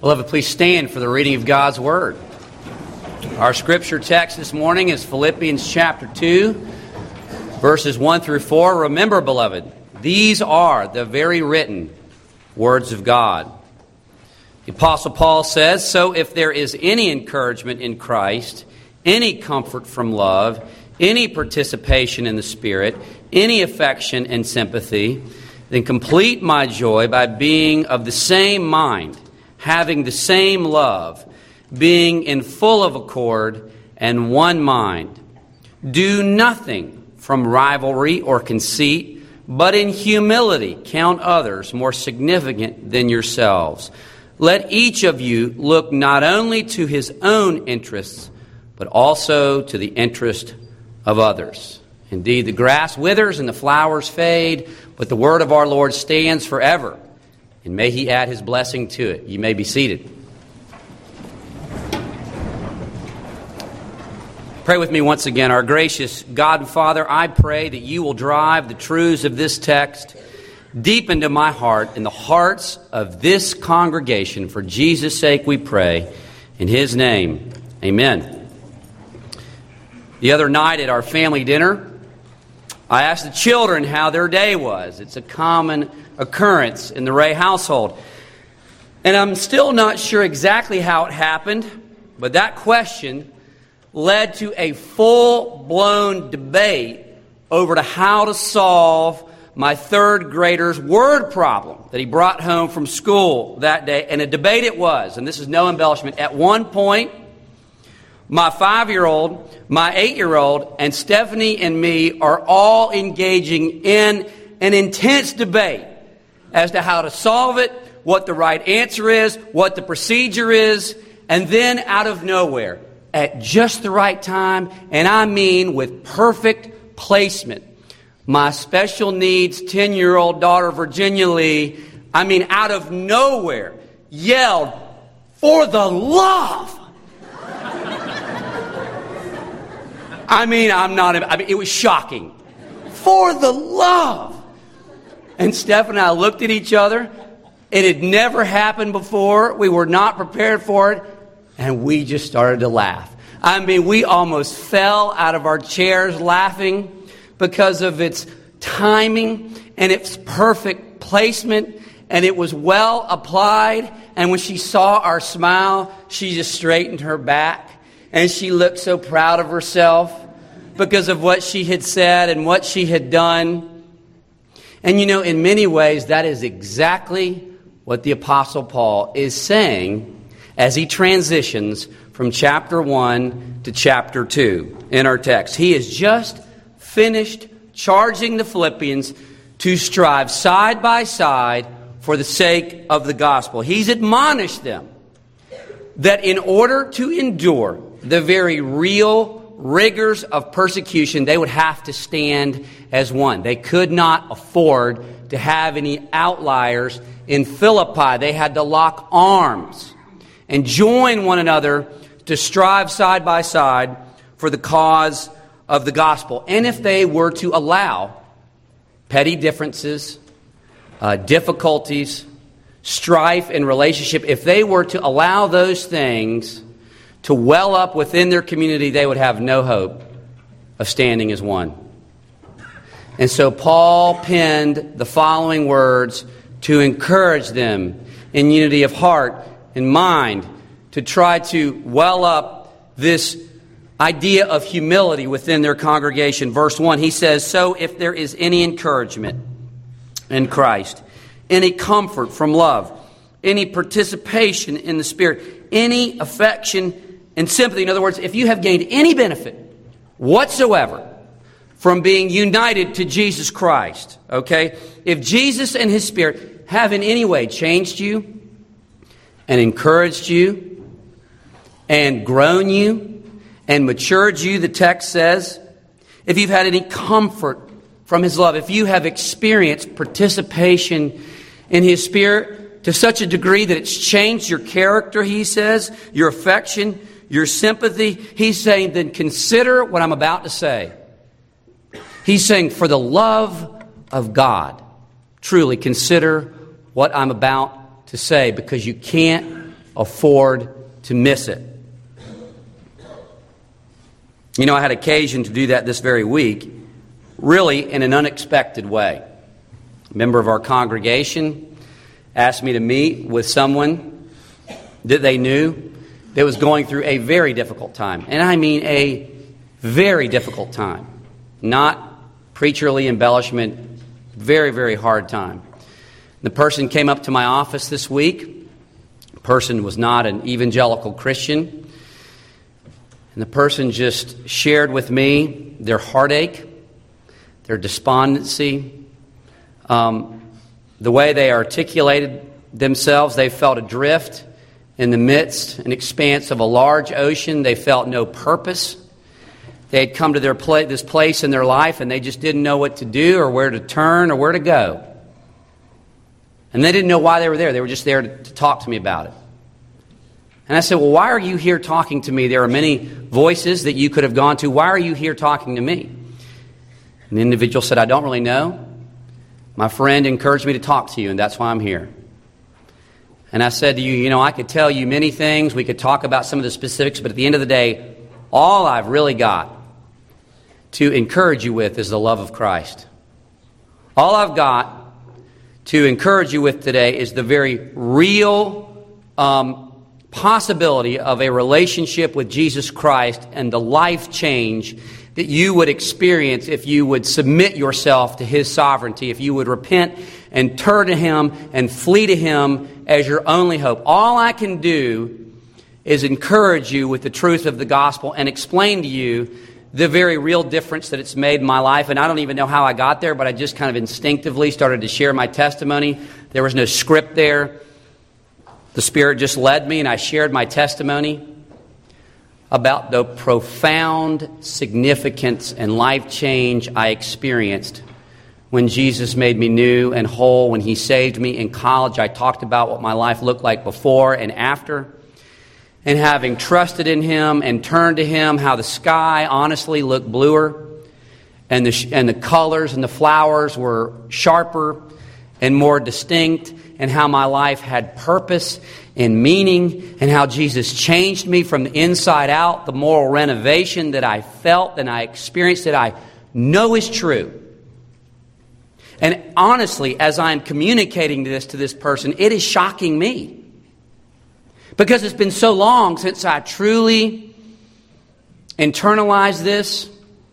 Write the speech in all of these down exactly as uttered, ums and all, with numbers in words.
Beloved, please stand for the reading of God's Word. Our scripture text this morning is Philippians chapter two, verses one through four. Remember, beloved, these are the very written words of God. The Apostle Paul says, "So if there is any encouragement in Christ, any comfort from love, any participation in the Spirit, any affection and sympathy, then complete my joy by being of the same mind, having the same love, being in full of accord and one mind. Do nothing from rivalry or conceit, but in humility count others more significant than yourselves. Let each of you look not only to his own interests, but also to the interest of others." Indeed, the grass withers and the flowers fade, but the word of our Lord stands forever. And may He add His blessing to it. You may be seated. Pray with me once again. Our gracious God and Father, I pray that You will drive the truths of this text deep into my heart and the hearts of this congregation. For Jesus' sake we pray. In His name, amen. The other night at our family dinner, I asked the children how their day was. It's a common occurrence in the Ray household. And I'm still not sure exactly how it happened, but that question led to a full-blown debate over to how to solve my third grader's word problem that he brought home from school that day. And a debate it was, and this is no embellishment. At one point, my five-year-old, my eight-year-old, and Stephanie and me are all engaging in an intense debate as to how to solve it, what the right answer is, what the procedure is, and then out of nowhere, at just the right time, and I mean with perfect placement, my special needs ten-year-old daughter, Virginia Lee, I mean out of nowhere, yelled, "For the love!" I mean, I'm not, I mean, it was shocking. For the love! And Steph and I looked at each other. It had never happened before. We were not prepared for it. And we just started to laugh. I mean, we almost fell out of our chairs laughing because of its timing and its perfect placement. And it was well applied. And when she saw our smile, she just straightened her back. And she looked so proud of herself because of what she had said and what she had done. And you know, in many ways, that is exactly what the Apostle Paul is saying as he transitions from chapter one to chapter two in our text. He has just finished charging the Philippians to strive side by side for the sake of the gospel. He's admonished them that in order to endure the very real rigors of persecution, they would have to stand as one. They could not afford to have any outliers in Philippi. They had to lock arms and join one another to strive side by side for the cause of the gospel. And if they were to allow petty differences, uh, difficulties, strife in relationship, if they were to allow those things to well up within their community, they would have no hope of standing as one. And so Paul penned the following words to encourage them in unity of heart and mind to try to well up this idea of humility within their congregation. Verse one, he says, "So if there is any encouragement in Christ, any comfort from love, any participation in the Spirit, any affection and sympathy," in other words, if you have gained any benefit whatsoever from being united to Jesus Christ, okay? If Jesus and His Spirit have in any way changed you and encouraged you and grown you and matured you, the text says, if you've had any comfort from His love, if you have experienced participation in His Spirit to such a degree that it's changed your character, he says, your affection, your sympathy, he's saying, then consider what I'm about to say. He's saying, for the love of God, truly consider what I'm about to say, because you can't afford to miss it. You know, I had occasion to do that this very week, really in an unexpected way. A member of our congregation asked me to meet with someone that they knew that was going through a very difficult time. And I mean a very difficult time. Not preacherly embellishment, very, very hard time. The person came up to my office this week. The person was not an evangelical Christian. And the person just shared with me their heartache, their despondency, um, the way they articulated themselves. They felt adrift in the midst, an expanse of a large ocean. They felt no purpose. They had come to their pla- this place in their life, and they just didn't know what to do or where to turn or where to go. And they didn't know why they were there. They were just there to, to talk to me about it. And I said, well, why are you here talking to me? There are many voices that you could have gone to. Why are you here talking to me? And the individual said, I don't really know. My friend encouraged me to talk to you, and that's why I'm here. And I said to you, you know, I could tell you many things. We could talk about some of the specifics, but at the end of the day, all I've really got to encourage you with is the love of Christ. All I've got to encourage you with today is the very real um, possibility of a relationship with Jesus Christ and the life change that you would experience if you would submit yourself to His sovereignty, if you would repent and turn to Him and flee to Him as your only hope. All I can do is encourage you with the truth of the gospel and explain to you the very real difference that it's made in my life. And I don't even know how I got there, but I just kind of instinctively started to share my testimony. There was no script there. The Spirit just led me, and I shared my testimony about the profound significance and life change I experienced when Jesus made me new and whole. When He saved me in college, I talked about what my life looked like before and after. And having trusted in Him and turned to Him, how the sky honestly looked bluer, and the sh- and the colors and the flowers were sharper and more distinct, and how my life had purpose and meaning, and how Jesus changed me from the inside out. The moral renovation that I felt and I experienced that I know is true. And honestly, as I'm communicating this to this person, it is shocking me. Because it's been so long since I truly internalized this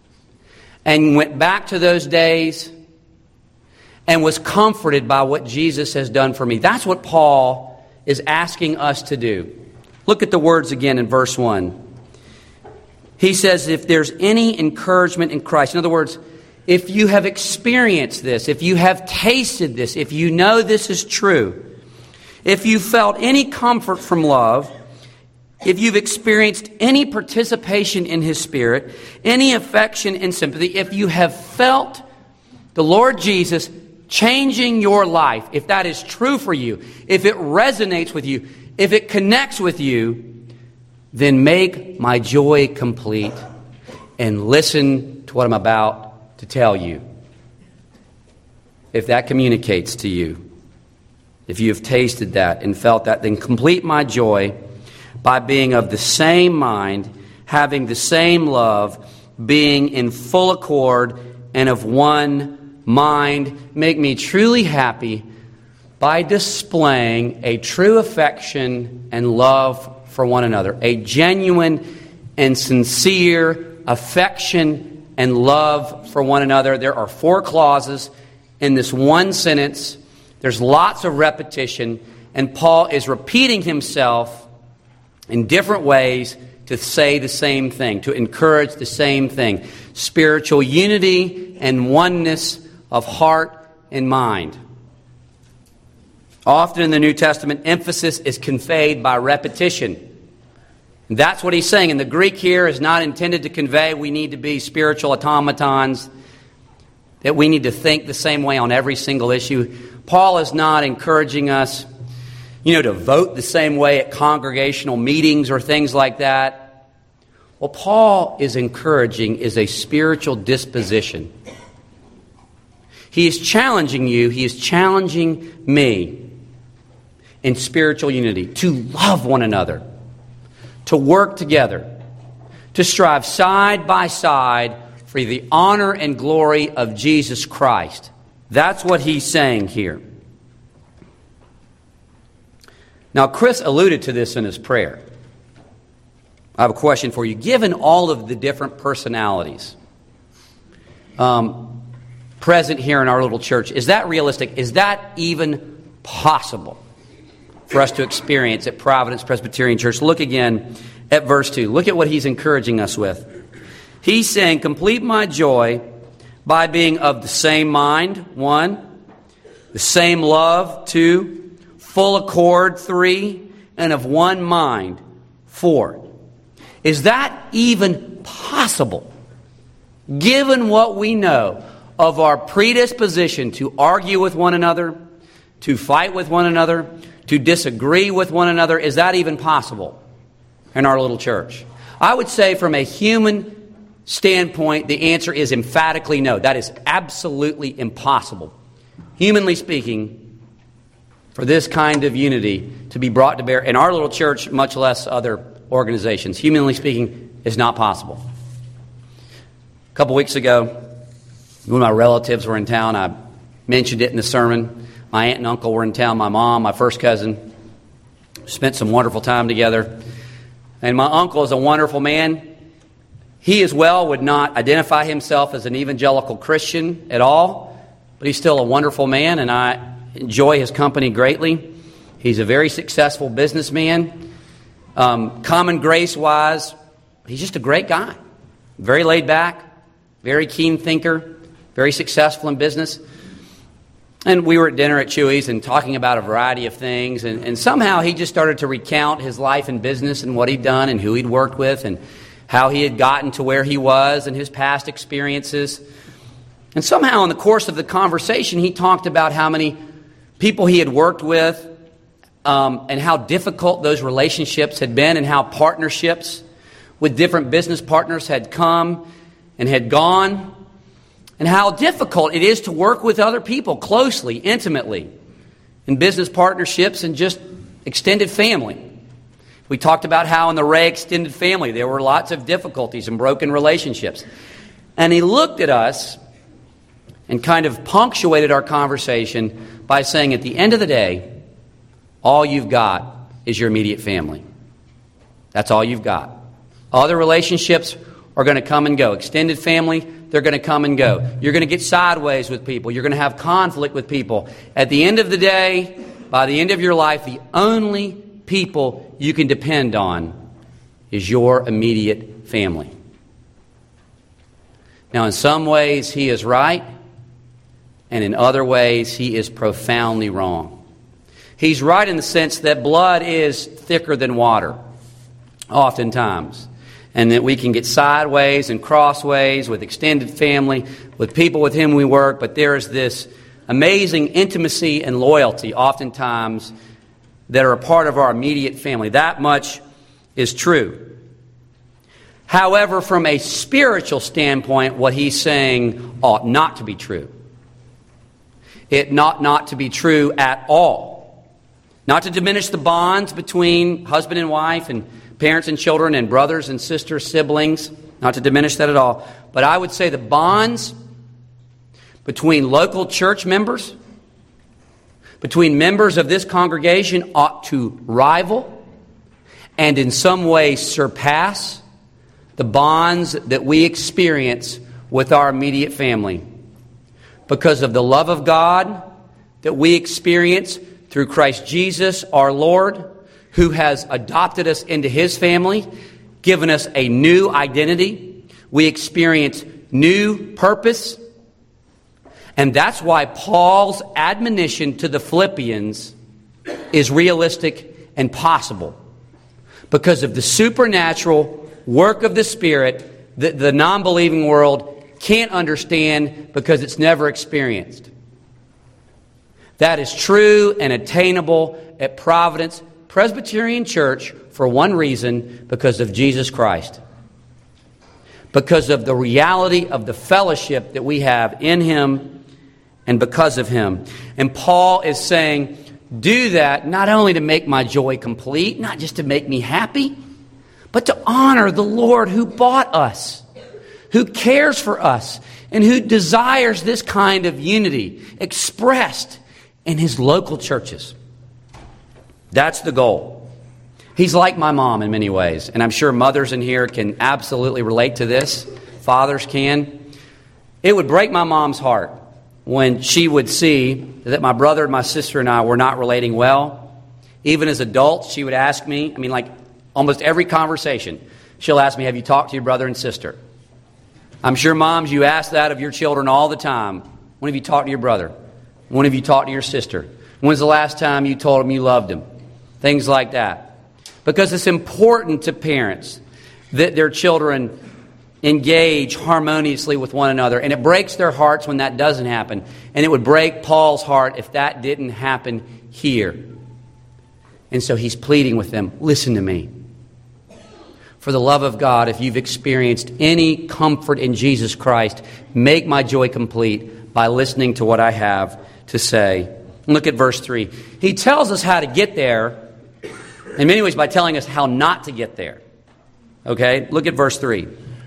and went back to those days and was comforted by what Jesus has done for me. That's what Paul is asking us to do. Look at the words again in verse one. He says, if there's any encouragement in Christ, in other words, if you have experienced this, if you have tasted this, if you know this is true, if you felt any comfort from love, if you've experienced any participation in His Spirit, any affection and sympathy, if you have felt the Lord Jesus changing your life, if that is true for you, if it resonates with you, if it connects with you, then make my joy complete and listen to what I'm about to tell you. If that communicates to you, if you have tasted that and felt that, then complete my joy by being of the same mind, having the same love, being in full accord and of one mind. Make me truly happy by displaying a true affection and love for one another. A genuine and sincere affection and love for one another. There are four clauses in this one sentence. There's lots of repetition, and Paul is repeating himself in different ways to say the same thing, to encourage the same thing. Spiritual unity and oneness of heart and mind. Often in the New Testament, emphasis is conveyed by repetition. And that's what he's saying. And the Greek here is not intended to convey we need to be spiritual automatons, that we need to think the same way on every single issue. Paul is not encouraging us, you know, to vote the same way at congregational meetings or things like that. What Paul is encouraging is a spiritual disposition. He is challenging you, he is challenging me in spiritual unity, to love one another, to work together, to strive side by side for the honor and glory of Jesus Christ. That's what he's saying here. Now, Chris alluded to this in his prayer. I have a question for you. Given all of the different personalities um, present here in our little church, is that realistic? Is that even possible for us to experience at Providence Presbyterian Church? Look again at verse two. Look at what he's encouraging us with. He's saying, complete my joy by being of the same mind, one, the same love, two, full accord, three, and of one mind, four. Is that even possible, given what we know of our predisposition to argue with one another, to fight with one another, to disagree with one another? Is that even possible in our little church? I would say from a human standpoint, the answer is emphatically no. That is absolutely impossible, humanly speaking, for this kind of unity to be brought to bear in our little church, much less other organizations. Humanly speaking, it's not possible. A couple weeks ago, when my relatives were in town, I mentioned it in the sermon. My aunt and uncle were in town, my mom, my first cousin. Spent some wonderful time together. And my uncle is a wonderful man. He as well would not identify himself as an evangelical Christian at all, but he's still a wonderful man, and I enjoy his company greatly. He's a very successful businessman. Um, common grace-wise, he's just a great guy. Very laid back, very keen thinker, very successful in business. And we were at dinner at Chewy's and talking about a variety of things, and, and somehow he just started to recount his life in business and what he'd done and who he'd worked with and how he had gotten to where he was and his past experiences. And somehow in the course of the conversation, he talked about how many people he had worked with, um, and how difficult those relationships had been, and how partnerships with different business partners had come and had gone, and how difficult it is to work with other people closely, intimately, in business partnerships and just extended family. We talked about how in the Ray extended family there were lots of difficulties and broken relationships. And he looked at us and kind of punctuated our conversation by saying, at the end of the day, all you've got is your immediate family. That's all you've got. Other relationships are going to come and go. Extended family, they're going to come and go. You're going to get sideways with people. You're going to have conflict with people. At the end of the day, by the end of your life, the only people you can depend on is your immediate family. Now, in some ways, he is right. And in other ways, he is profoundly wrong. He's right in the sense that blood is thicker than water, oftentimes. And that we can get sideways and crossways with extended family, with people with whom we work. But there is this amazing intimacy and loyalty, oftentimes, that are a part of our immediate family. That much is true. However, from a spiritual standpoint, what he's saying ought not to be true. It not not to be true at all. Not to diminish the bonds between husband and wife and parents and children and brothers and sisters, siblings. Not to diminish that at all. But I would say the bonds between local church members, between members of this congregation, ought to rival and in some way surpass the bonds that we experience with our immediate family, because of the love of God that we experience through Christ Jesus our Lord, who has adopted us into His family, given us a new identity. We experience new purpose. And that's why Paul's admonition to the Philippians is realistic and possible, because of the supernatural work of the Spirit that the non-believing world can't understand because it's never experienced. That is true and attainable at Providence Presbyterian Church for one reason: because of Jesus Christ. Because of the reality of the fellowship that we have in Him and because of Him. And Paul is saying, do that not only to make my joy complete, not just to make me happy, but to honor the Lord who bought us, who cares for us, and who desires this kind of unity expressed in his local churches. That's the goal. He's like my mom in many ways, and I'm sure mothers in here can absolutely relate to this. Fathers can. It would break my mom's heart when she would see that my brother and my sister and I were not relating well. Even as adults, she would ask me, I mean, like almost every conversation, she'll ask me, have you talked to your brother and sister? I'm sure, moms, you ask that of your children all the time. When have you talked to your brother? When have you talked to your sister? When's the last time you told them you loved them? Things like that. Because it's important to parents that their children engage harmoniously with one another. And it breaks their hearts when that doesn't happen. And it would break Paul's heart if that didn't happen here. And so he's pleading with them, listen to me. For the love of God, if you've experienced any comfort in Jesus Christ, make my joy complete by listening to what I have to say. Look at verse three. He tells us how to get there, in many ways by telling us how not to get there. Okay? Look at verse three.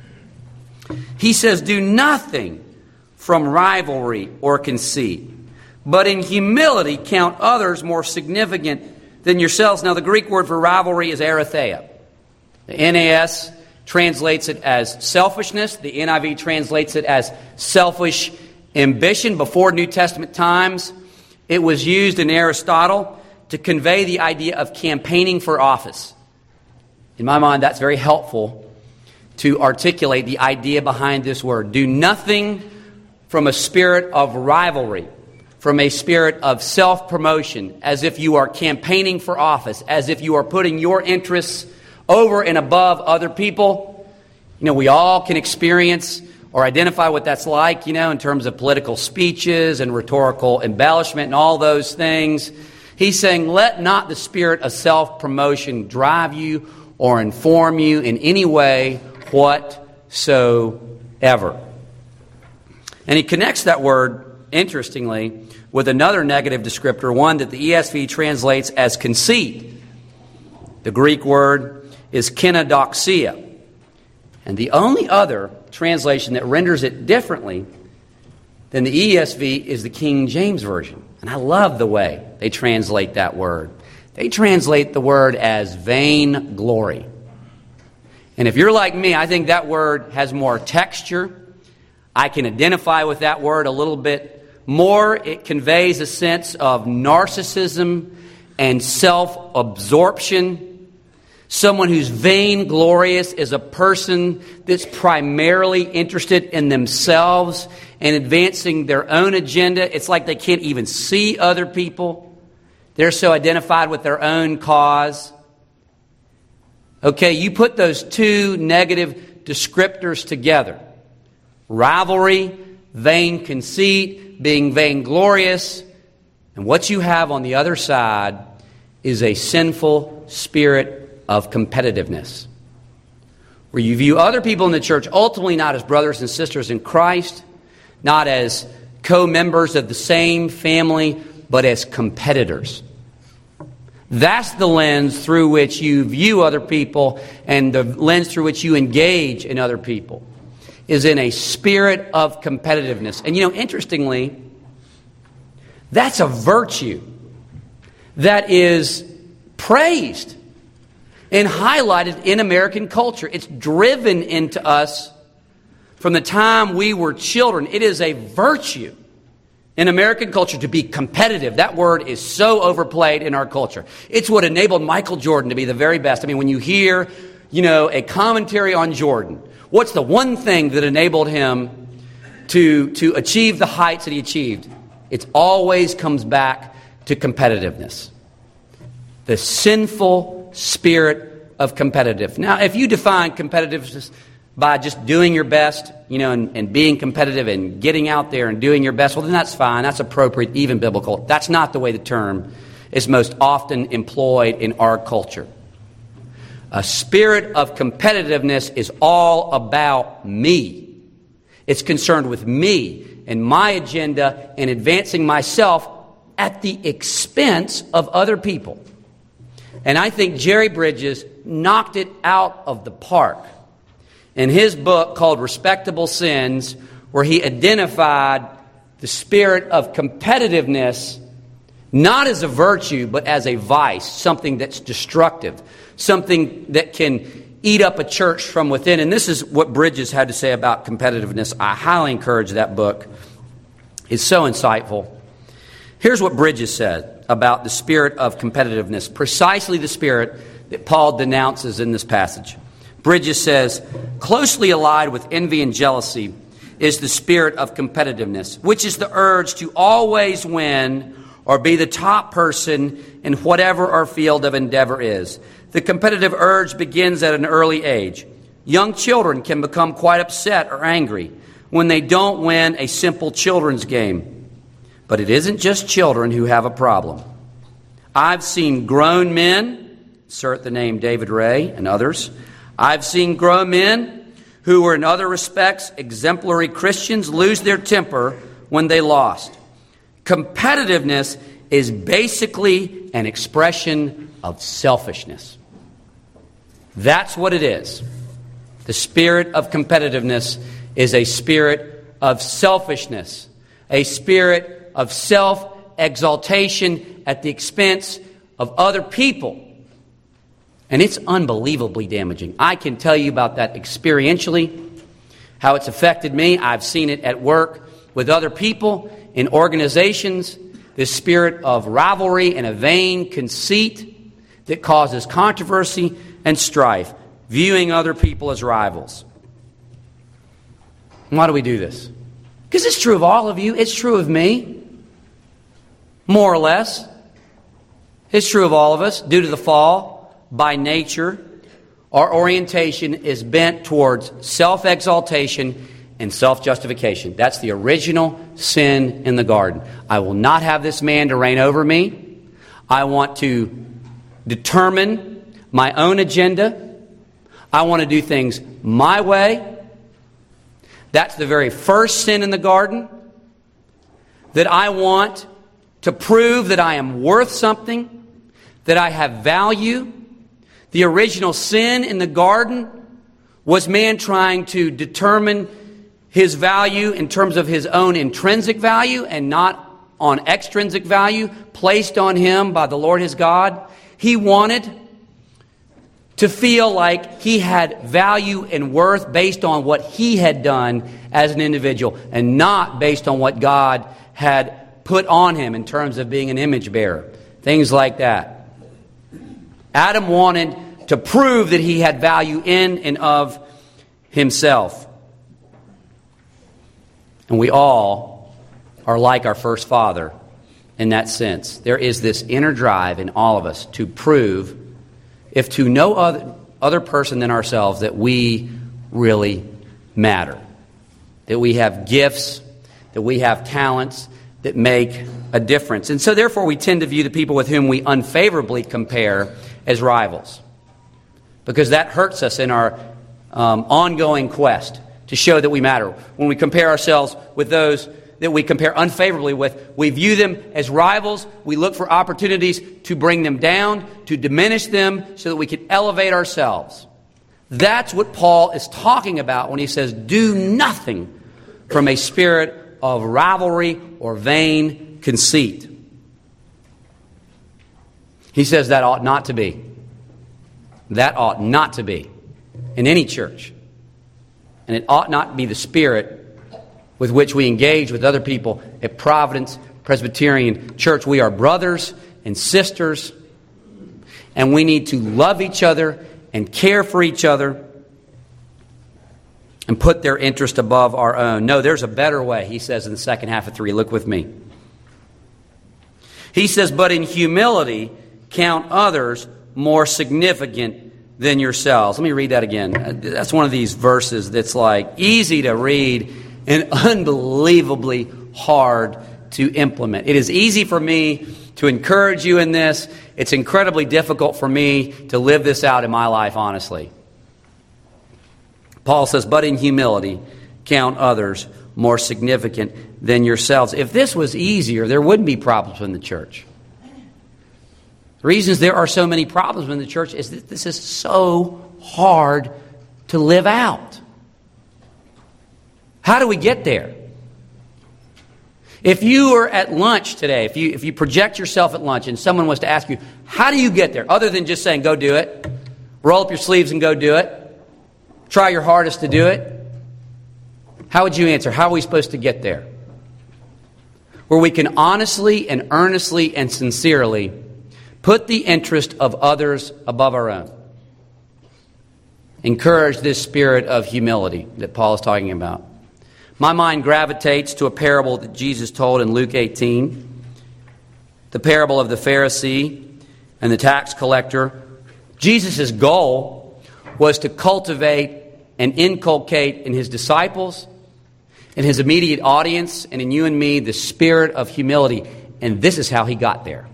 He says, do nothing from rivalry or conceit, but in humility count others more significant than yourselves. Now, the Greek word for rivalry is aratheia. The N A S translates it as selfishness. The N I V translates it as selfish ambition. Before New Testament times, it was used in Aristotle to convey the idea of campaigning for office. In my mind, that's very helpful to articulate the idea behind this word. Do nothing from a spirit of rivalry, from a spirit of self-promotion, as if you are campaigning for office, as if you are putting your interests over and above other people. You know, we all can experience or identify what that's like, you know, in terms of political speeches and rhetorical embellishment and all those things. He's saying, let not the spirit of self-promotion drive you or inform you in any way whatsoever. And he connects that word, interestingly, with another negative descriptor, one that the E S V translates as conceit. The Greek word is kenodoxia. And the only other translation that renders it differently than the E S V is the King James Version. And I love the way they translate that word. They translate the word as vain glory. And if you're like me, I think that word has more texture. I can identify with that word a little bit more. It conveys a sense of narcissism and self-absorption. Someone who's vainglorious is a person that's primarily interested in themselves and advancing their own agenda. It's like they can't even see other people. They're so identified with their own cause. Okay, you put those two negative descriptors together. Rivalry, vain conceit, being vainglorious. And what you have on the other side is a sinful spirit of competitiveness, where you view other people in the church ultimately not as brothers and sisters in Christ, not as co-members of the same family, but as competitors. That's the lens through which you view other people, and the lens through which you engage in other people is in a spirit of competitiveness. And you know, interestingly, that's a virtue that is praised and highlighted in American culture. It's driven into us from the time we were children. It is a virtue in American culture to be competitive. That word is so overplayed in our culture. It's what enabled Michael Jordan to be the very best. I mean, when you hear, you know, a commentary on Jordan, what's the one thing that enabled him to, to achieve the heights that he achieved? It always comes back to competitiveness. The sinful spirit of competitive. Now, if you define competitiveness by just doing your best, you know, and, and being competitive and getting out there and doing your best, well, then that's fine. That's appropriate, even biblical. That's not the way the term is most often employed in our culture. A spirit of competitiveness is all about me. It's concerned with me and my agenda and advancing myself at the expense of other people. And I think Jerry Bridges knocked it out of the park in his book called Respectable Sins, where he identified the spirit of competitiveness not as a virtue, but as a vice, something that's destructive, something that can eat up a church from within. And this is what Bridges had to say about competitiveness. I highly encourage that book. It's so insightful. Here's what Bridges said about the spirit of competitiveness, precisely the spirit that Paul denounces in this passage. Bridges says, closely allied with envy and jealousy is the spirit of competitiveness, which is the urge to always win or be the top person in whatever our field of endeavor is. The competitive urge begins at an early age. Young children can become quite upset or angry when they don't win a simple children's game. But it isn't just children who have a problem. I've seen grown men, insert the name David Ray and others. I've seen grown men who were in other respects exemplary Christians lose their temper when they lost. Competitiveness is basically an expression of selfishness. That's what it is. The spirit of competitiveness is a spirit of selfishness, a spirit of self-exaltation at the expense of other people. And it's unbelievably damaging. I can tell you about that experientially, how it's affected me. I've seen it at work with other people, in organizations, this spirit of rivalry and a vain conceit that causes controversy and strife, viewing other people as rivals. And why do we do this? Because it's true of all of you. It's true of me, more or less. It's true of all of us. Due to the fall, by nature, our orientation is bent towards self-exaltation and self-justification. That's the original sin in the garden. I will not have this man to reign over me. I want to determine my own agenda. I want to do things my way. That's the very first sin in the garden. That I want to prove that I am worth something, that I have value. The original sin in the garden was man trying to determine his value in terms of his own intrinsic value and not on extrinsic value placed on him by the Lord his God. He wanted to feel like he had value and worth based on what he had done as an individual and not based on what God had put on him in terms of being an image bearer. Things like that. Adam wanted to prove that he had value in and of himself. And we all are like our first father in that sense. There is this inner drive in all of us to prove, if to no other, other person than ourselves, that we really matter. That we have gifts, that we have talents that make a difference. And so therefore we tend to view the people with whom we unfavorably compare as rivals. Because that hurts us in our um, ongoing quest to show that we matter. When we compare ourselves with those that we compare unfavorably with, we view them as rivals. We look for opportunities to bring them down, to diminish them, so that we can elevate ourselves. That's what Paul is talking about when he says, do nothing from a spirit of rivalry or vain conceit. He says that ought not to be. That ought not to be in any church. And it ought not be the spirit with which we engage with other people at Providence Presbyterian Church. We are brothers and sisters, and we need to love each other and care for each other and put their interest above our own. No, there's a better way, he says in the second half of three. Look with me. He says, but in humility count others more significant than yourselves. Let me read that again. That's one of these verses that's like easy to read and unbelievably hard to implement. It is easy for me to encourage you in this. It's incredibly difficult for me to live this out in my life, honestly. Paul says, but in humility count others more significant than yourselves. If this was easier, there wouldn't be problems in the church. The reasons there are so many problems in the church is that this is so hard to live out. How do we get there? If you were at lunch today, if you if you project yourself at lunch and someone was to ask you, how do you get there? Other than just saying, go do it. Roll up your sleeves and go do it. Try your hardest to do it. How would you answer? How are we supposed to get there? Where we can honestly and earnestly and sincerely put the interest of others above our own. Encourage this spirit of humility that Paul is talking about. My mind gravitates to a parable that Jesus told in Luke eighteen, the parable of the Pharisee and the tax collector. Jesus' goal was to cultivate and inculcate in his disciples, in his immediate audience, and in you and me, the spirit of humility. And this is how he got there.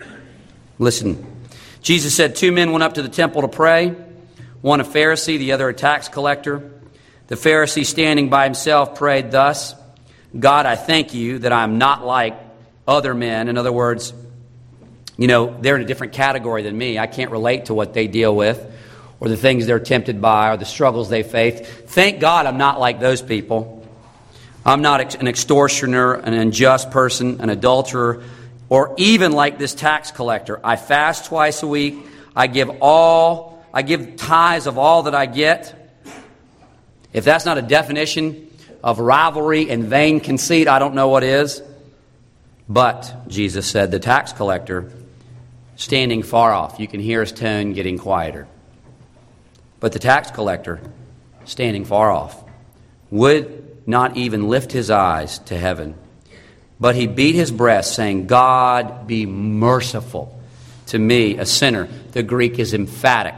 Listen, Jesus said two men went up to the temple to pray, one a Pharisee, the other a tax collector. The Pharisee, standing by himself, prayed thus, God, I thank you that I am not like other men. In other words, you know, they're in a different category than me. I can't relate to what they deal with or the things they're tempted by or the struggles they face. Thank God I'm not like those people. I'm not an extortioner, an unjust person, an adulterer, or even like this tax collector. I fast twice a week. I give all, I give tithes of all that I get. If that's not a definition of rivalry and vain conceit, I don't know what is. But, Jesus said, the tax collector, standing far off, you can hear his tone getting quieter. But the tax collector, standing far off, would not even lift his eyes to heaven. But he beat his breast, saying, God, be merciful to me, a sinner. The Greek is emphatic.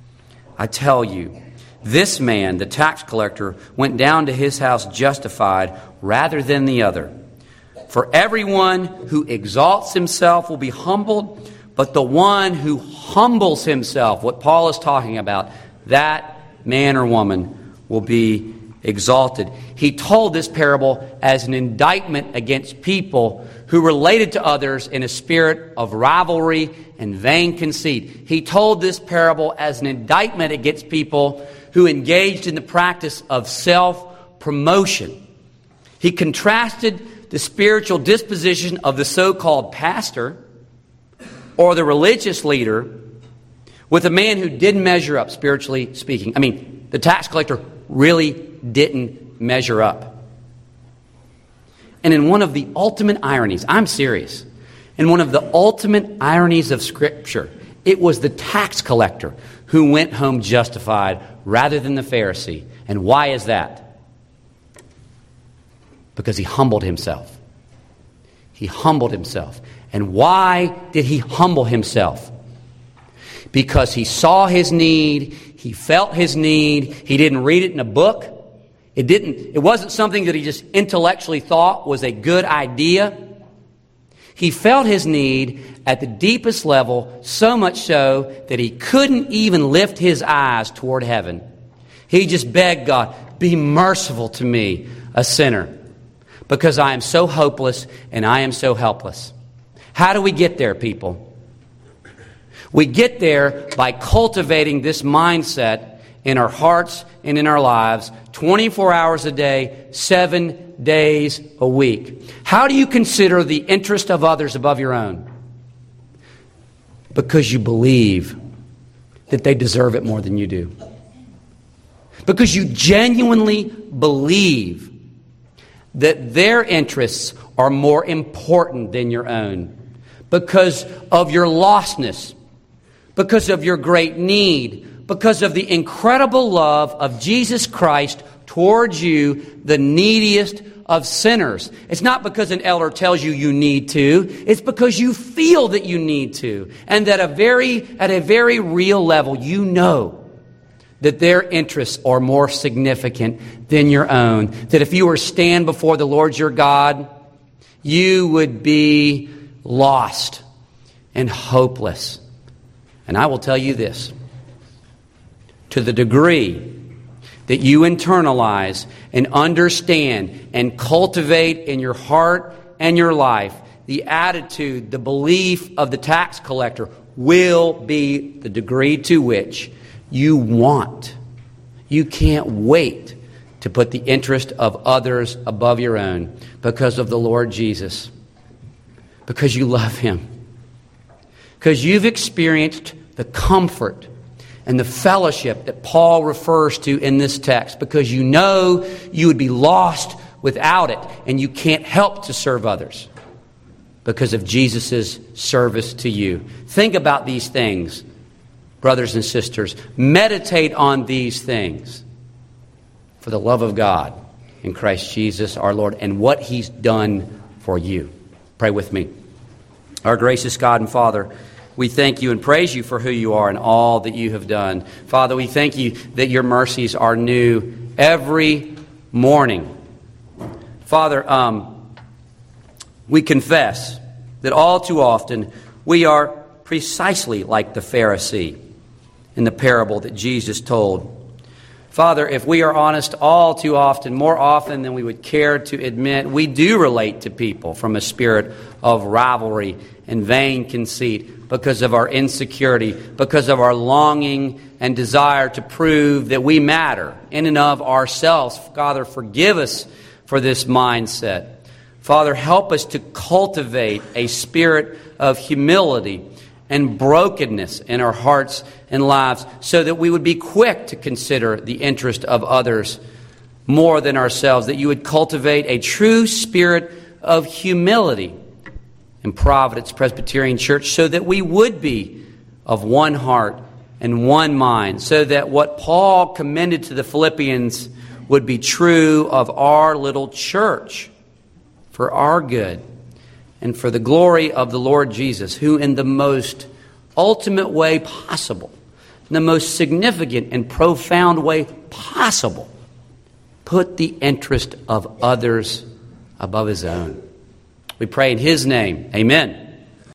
I tell you, this man, the tax collector, went down to his house justified rather than the other. For everyone who exalts himself will be humbled, but the one who humbles himself, what Paul is talking about, that man or woman will be exalted. He told this parable as an indictment against people who related to others in a spirit of rivalry and vain conceit. He told this parable as an indictment against people who engaged in the practice of self-promotion. He contrasted the spiritual disposition of the so-called pastor or the religious leader with a man who didn't measure up, spiritually speaking. I mean, the tax collector really didn't measure up. And in one of the ultimate ironies, I'm serious, in one of the ultimate ironies of Scripture, it was the tax collector who went home justified rather than the Pharisee. And why is that? Because he humbled himself. He humbled himself. And why did he humble himself? Because he saw his need, he felt his need, he didn't read it in a book. It didn't, it wasn't something that he just intellectually thought was a good idea. He felt his need at the deepest level, so much so that he couldn't even lift his eyes toward heaven. He just begged God, be merciful to me, a sinner, because I am so hopeless and I am so helpless. How do we get there, people? We get there by cultivating this mindset in our hearts and in our lives, twenty-four hours a day, seven days a week. How do you consider the interest of others above your own? Because you believe that they deserve it more than you do. Because you genuinely believe that their interests are more important than your own. Because of your lostness. Because of your great need. Because of the incredible love of Jesus Christ towards you, the neediest of sinners. It's not because an elder tells you you need to. It's because you feel that you need to. And that a very, at a very real level, you know that their interests are more significant than your own. That if you were to stand before the Lord your God, you would be lost and hopeless. And I will tell you this. To the degree that you internalize and understand and cultivate in your heart and your life the attitude, the belief of the tax collector will be the degree to which you want. You can't wait to put the interest of others above your own because of the Lord Jesus. Because you love Him. Because you've experienced the comfort and the fellowship that Paul refers to in this text. Because you know you would be lost without it, and you can't help to serve others because of Jesus' service to you. Think about these things, brothers and sisters. Meditate on these things for the love of God in Christ Jesus our Lord and what He's done for you. Pray with me. Our gracious God and Father, we thank you and praise you for who you are and all that you have done. Father, we thank you that your mercies are new every morning. Father, um, we confess that all too often we are precisely like the Pharisee in the parable that Jesus told. Father, if we are honest, all too often, more often than we would care to admit, we do relate to people from a spirit of rivalry and vain conceit because of our insecurity, because of our longing and desire to prove that we matter in and of ourselves. Father, forgive us for this mindset. Father, help us to cultivate a spirit of humility and brokenness in our hearts and lives so that we would be quick to consider the interest of others more than ourselves, that you would cultivate a true spirit of humility in Providence Presbyterian Church so that we would be of one heart and one mind, so that what Paul commended to the Philippians would be true of our little church for our good and for the glory of the Lord Jesus, who in the most ultimate way possible, in the most significant and profound way possible, put the interest of others above his own. We pray in his name. Amen.